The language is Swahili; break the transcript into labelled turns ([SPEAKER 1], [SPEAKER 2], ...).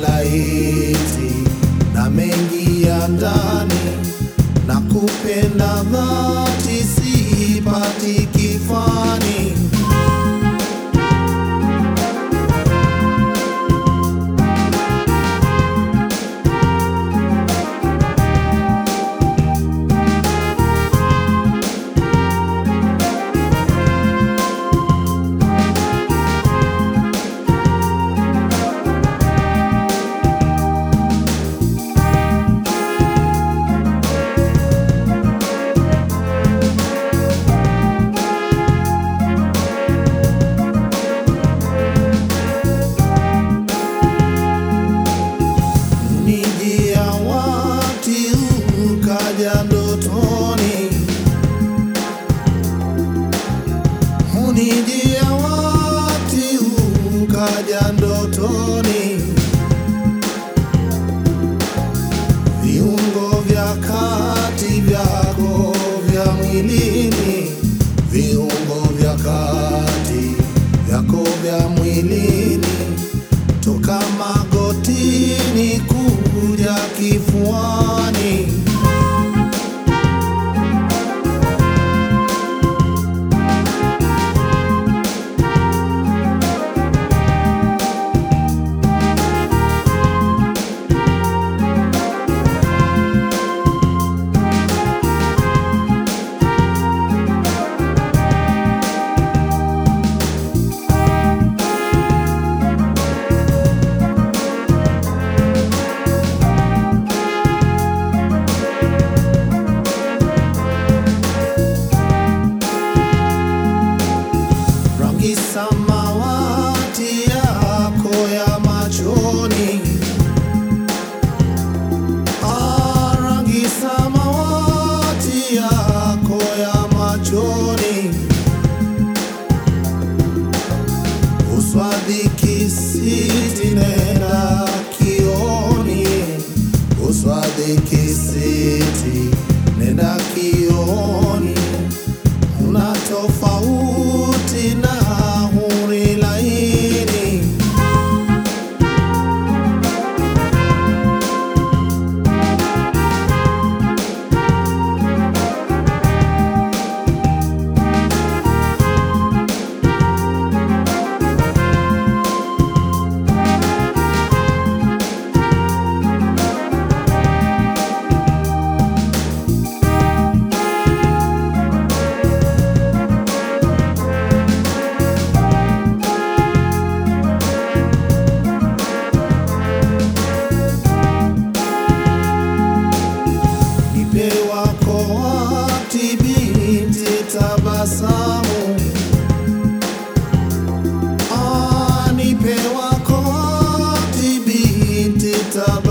[SPEAKER 1] laiti na mengi ya ndani, na kupenda dhati sipati kifani. Hunijia wakati ukaja ndotoni, viungo vya kati vyako vya mwilini, viungo vya kati vyako vya mwilini, toka magotini kuja kifuani. Samawati yako ya machoni, rangi samawati yako ya machoni, uswadiki siti nenda kioni, uswadiki siti nenda kioni, una tofauti na huri laini. Tabasamu, nipe wako binti tabasamu.